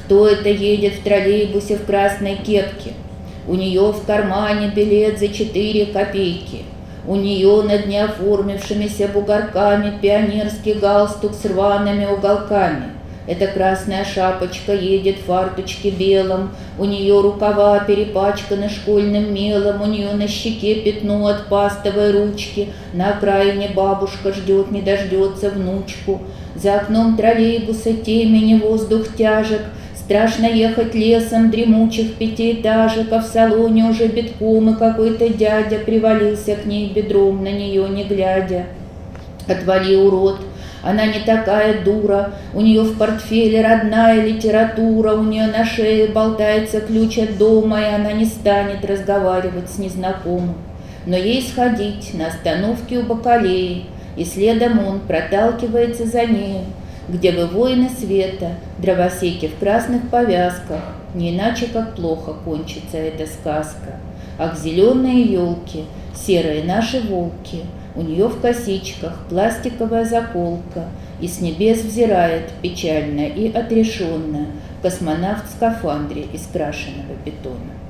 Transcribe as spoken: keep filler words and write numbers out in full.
Кто это едет в троллейбусе в красной кепке? У нее в кармане билет за четыре копейки. У нее над неоформившимися бугорками пионерский галстук с рваными уголками. Эта красная шапочка едет в фарточке белом, у нее рукава перепачканы школьным мелом, у нее на щеке пятно от пастовой ручки, на окраине бабушка ждет, не дождется внучку. За окном троллейбуса темени воздух тяжек, страшно ехать лесом дремучих пятиэтажек, а в салоне уже битком, и какой-то дядя привалился к ней бедром, на нее не глядя. Отвали, урод! Она не такая дура, у нее в портфеле родная литература, у нее на шее болтается ключ от дома, и она не станет разговаривать с незнакомым. Но ей сходить на остановке у Бакалеи, и следом он проталкивается за нею, где вы воины света, дровосеки в красных повязках, не иначе как плохо кончится эта сказка. Ах, зеленые елки, серые наши волки, у нее в косичках пластиковая заколка, и с небес взирает печально и отрешенно космонавт в скафандре из крашеного бетона.